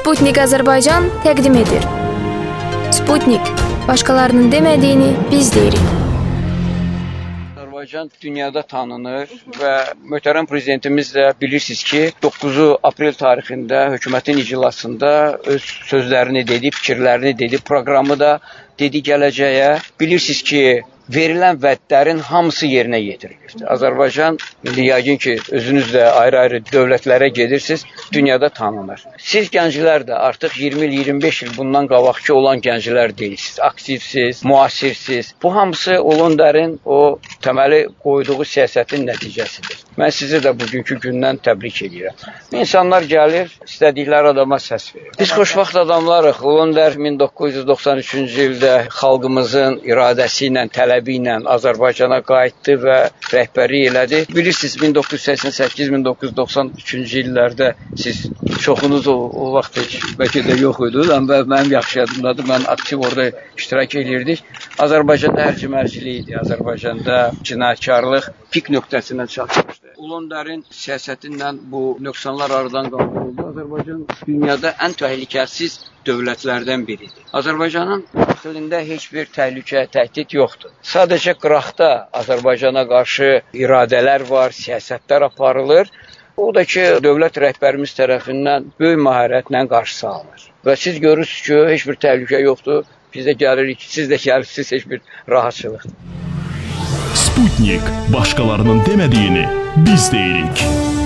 Sputnik Azərbaycan təqdim edir. Sputnik, başqalarının demədiyini biz deyirik. Azərbaycan dünyada tanınır və möhtərəm prezidentimiz də bilirsiniz ki, 9 aprel tarixində hökumətin iclasında öz sözlərini dedi, fikirlərini dedi, proqramı da dedi gələcəyə. Bilirsiniz ki, verilən vədlərin hamısı yerinə yetirilir. Azərbaycan, yəqin ki, özünüz də ayrı-ayrı dövlətlərə gedirsiniz, dünyada tanınır. Siz gənclər də artıq 20 il, 25 il bundan qabaqki olan gənclər deyilsiniz, aktivsiz, müasirsiz. Bu hamısı Ulundər'in o təməli qoyduğu siyasətin nəticəsidir. Mən sizi də bugünkü gündən təbrik edirəm. İnsanlar gəlir, istədikləri adama səs verir. Biz xoşbaxt adamlarıq. Ulundər 1993-cü ildə xalqımızın iradəsi ilə, tələbi ilə Azərbaycana qayıtdı və rəhbərlik elədi. Bilirsiniz, 1988-1993-cü illərdə siz çoxunuz o vaxt bəlkə də yox idi, amma mənim yaxşı yadımdadır. Mən aktiv orada iştirak edirdik. Azərbaycanda hərcimərcilik idi. Azərbaycanda cinayətkarlıq pik nöqtəsinə çatmışdı. Ulundər'in siyasətindən bu nöqsanlar aradan qaldırıldı. Azərbaycan dünyada ən təhlükəsiz dövlətlərdən biridir. Azərbaycanın daxilində heç bir təhlükə, təhdid yoxdur. Sadəcə qıraqda Azərbaycana qarşı iradələr var, siyasətlər aparılır. O da ki, dövlət rəhbərimiz tərəfindən böyük məharətlə qarşısı alınır. Və siz görürsünüz ki, heç bir təhlükə yoxdur. Biz də gəlirik, siz də gəlirsiniz, heç bir rahatçılıqdır. Sputnik, başqalarının demədiyini biz deyirik.